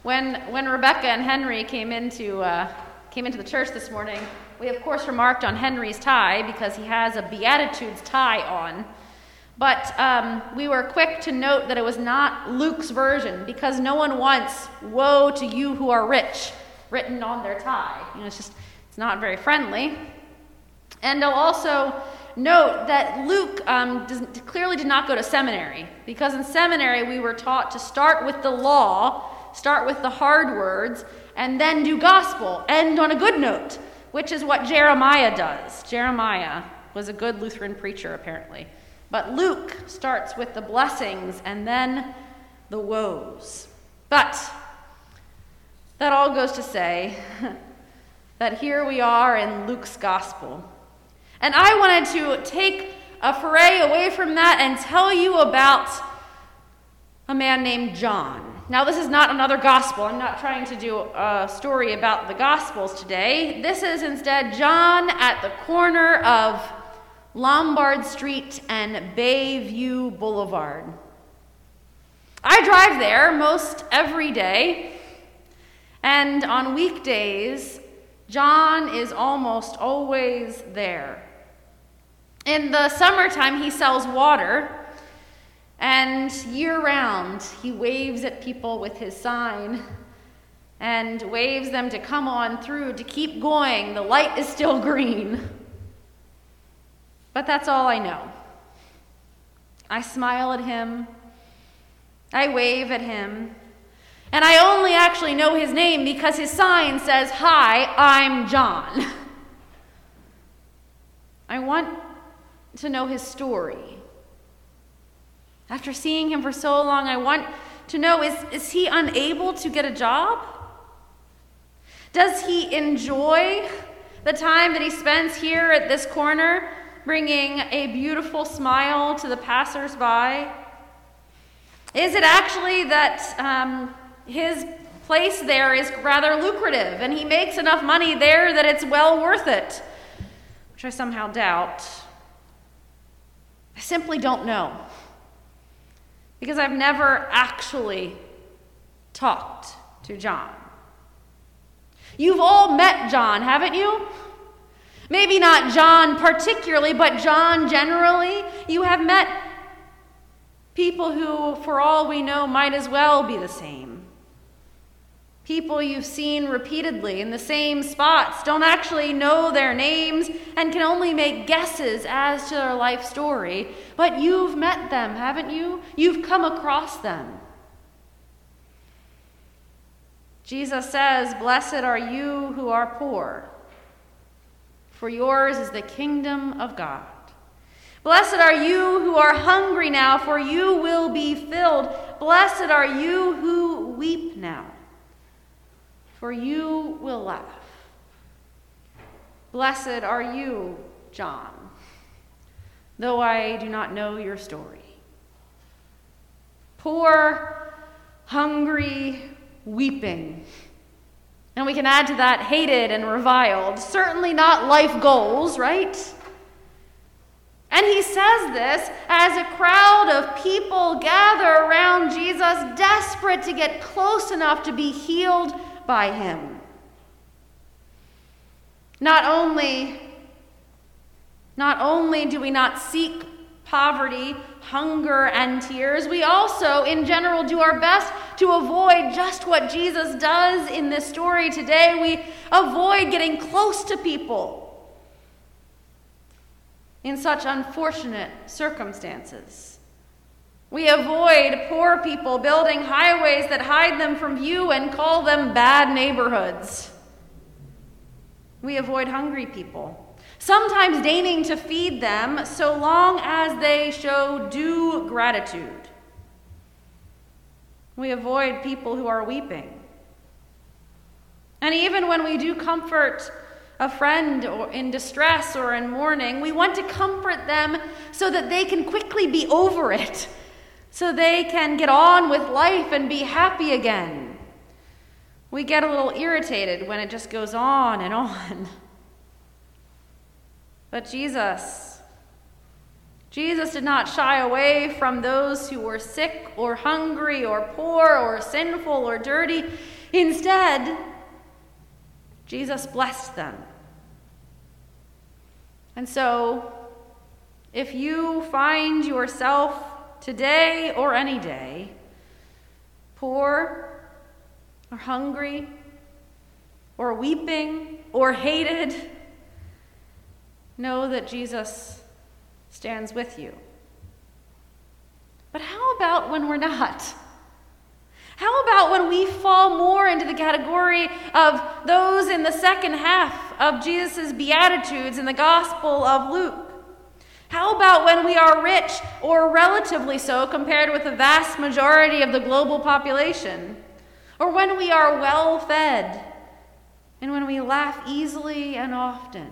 When Rebecca and Henry came into the church this morning, we of course remarked on Henry's tie because he has a Beatitudes tie on. But we were quick to note that it was not Luke's version because no one wants "Woe to you who are rich" written on their tie. It's not very friendly. And I'll also note that Luke clearly did not go to seminary, because in seminary we were taught to start with the law, start with the hard words, and then do gospel, end on a good note, which is what Jeremiah does. Jeremiah was a good Lutheran preacher, apparently. But Luke starts with the blessings and then the woes. But that all goes to say that here we are in Luke's gospel. And I wanted to take a foray away from that and tell you about a man named John. Now, this is not another gospel. I'm not trying to do a story about the gospels today. This is instead John at the corner of Lombard Street and Bayview Boulevard. I drive there most every day, and on weekdays, John is almost always there. In the summertime, he sells water, and year-round, he waves at people with his sign and waves them to come on through, to keep going. The light is still green. But that's all I know. I smile at him, I wave at him, and I only actually know his name because his sign says, "Hi, I'm John." I want to know his story. After seeing him for so long, I want to know, is he unable to get a job? Does he enjoy the time that he spends here at this corner, bringing a beautiful smile to the passers-by? Is it actually that his place there is rather lucrative and he makes enough money there that it's well worth it? Which I somehow doubt. I simply don't know, because I've never actually talked to John. You've all met John, haven't you? Maybe not John particularly, but John generally. You have met people who, for all we know, might as well be the same. People you've seen repeatedly in the same spots, don't actually know their names, and can only make guesses as to their life story. But you've met them, haven't you? You've come across them. Jesus says, "Blessed are you who are poor, for yours is the kingdom of God. Blessed are you who are hungry now, for you will be filled. Blessed are you who weep now, for you will laugh. Blessed are you, John, though I do not know your story." Poor, hungry, weeping. And we can add to that hated and reviled. Certainly not life goals, right? And he says this as a crowd of people gather around Jesus, desperate to get close enough to be healed by him. Not only do we not seek poverty, hunger, and tears, we also, in general, do our best to avoid just what Jesus does in this story today. We avoid getting close to people in such unfortunate circumstances. We avoid poor people building highways that hide them from view and call them bad neighborhoods. We avoid hungry people, sometimes deigning to feed them so long as they show due gratitude. We avoid people who are weeping. And even when we do comfort a friend or in distress or in mourning, we want to comfort them so that they can quickly be over it, so they can get on with life and be happy again. We get a little irritated when it just goes on and on. But Jesus did not shy away from those who were sick or hungry or poor or sinful or dirty. Instead, Jesus blessed them. And so, if you find yourself today or any day poor or hungry or weeping or hated, know that Jesus stands with you. But how about when we're not? How about when we fall more into the category of those in the second half of Jesus' Beatitudes in the Gospel of Luke? How about when we are rich, or relatively so, compared with the vast majority of the global population? Or when we are well fed, and when we laugh easily and often?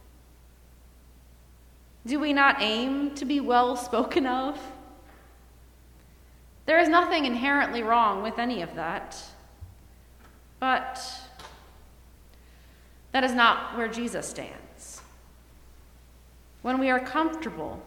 Do we not aim to be well spoken of? There is nothing inherently wrong with any of that, but that is not where Jesus stands. When we are comfortable,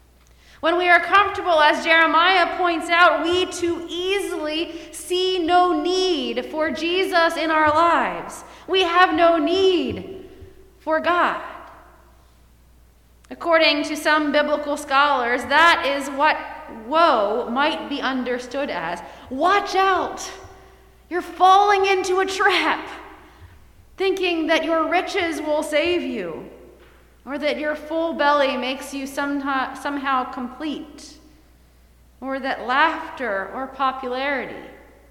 as Jeremiah points out, we too easily see no need for Jesus in our lives. We have no need for God. According to some biblical scholars, that is what woe might be understood as. Watch out! You're falling into a trap, thinking that your riches will save you, or that your full belly makes you somehow complete, or that laughter or popularity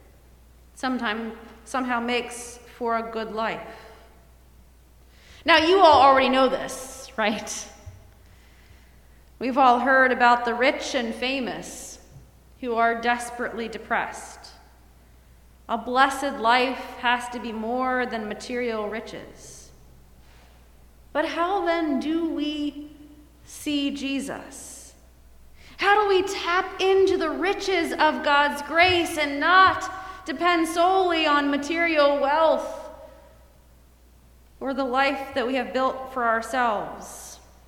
somehow makes for a good life. Now, you all already know this, right? We've all heard about the rich and famous who are desperately depressed. A blessed life has to be more than material riches. But how then do we see Jesus? How do we tap into the riches of God's grace and not depend solely on material wealth or the life that we have built for ourselves?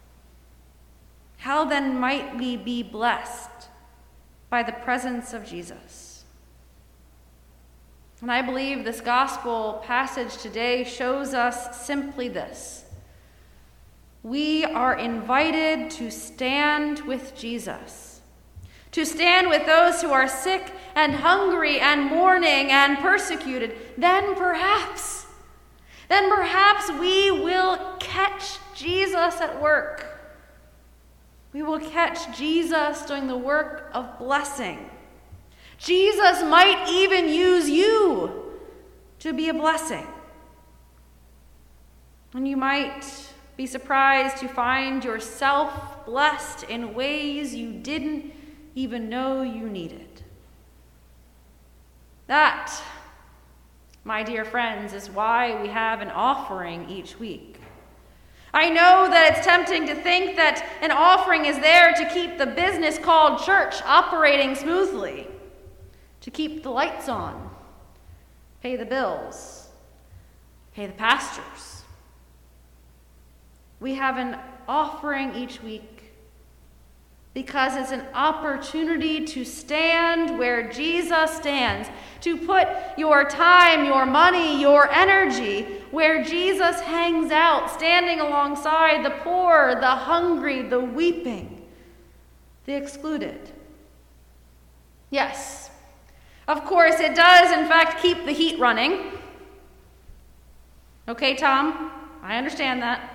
How then might we be blessed by the presence of Jesus? And I believe this gospel passage today shows us simply this. We are invited to stand with Jesus, to stand with those who are sick and hungry and mourning and persecuted. Then perhaps we will catch Jesus at work. We will catch Jesus doing the work of blessing. Jesus might even use you to be a blessing. And you might be surprised to find yourself blessed in ways you didn't even know you needed. That, my dear friends, is why we have an offering each week. I know that it's tempting to think that an offering is there to keep the business called church operating smoothly, to keep the lights on, pay the bills, pay the pastors. We have an offering each week because it's an opportunity to stand where Jesus stands, to put your time, your money, your energy where Jesus hangs out, standing alongside the poor, the hungry, the weeping, the excluded. Yes, of course, it does, in fact, keep the heat running. Okay, Tom, I understand that.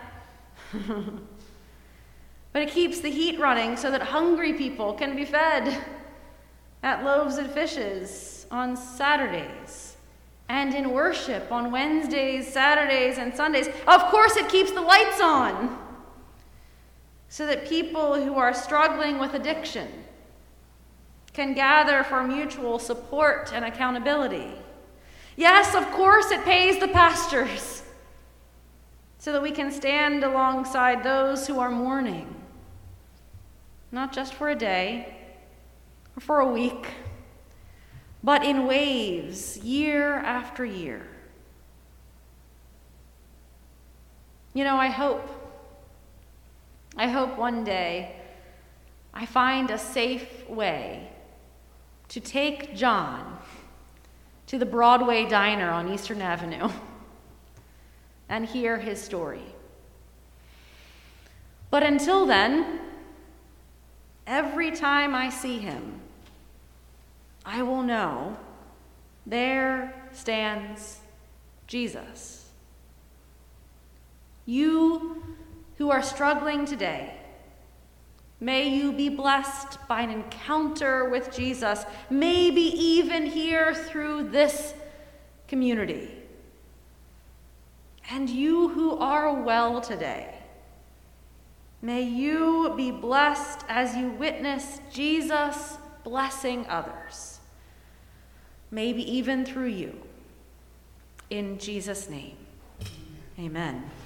But it keeps the heat running so that hungry people can be fed at Loaves and Fishes on Saturdays and in worship on Wednesdays, Saturdays, and Sundays. Of course, it keeps the lights on so that people who are struggling with addiction can gather for mutual support and accountability. Yes, of course, it pays the pastors so that we can stand alongside those who are mourning, not just for a day or for a week, but in waves, year after year. You know, I hope one day I find a safe way to take John to the Broadway Diner on Eastern Avenue and hear his story. But until then, every time I see him, I will know there stands Jesus. You who are struggling today, may you be blessed by an encounter with Jesus, maybe even here through this community. And you who are well today, may you be blessed as you witness Jesus blessing others, maybe even through you. In Jesus' name, amen.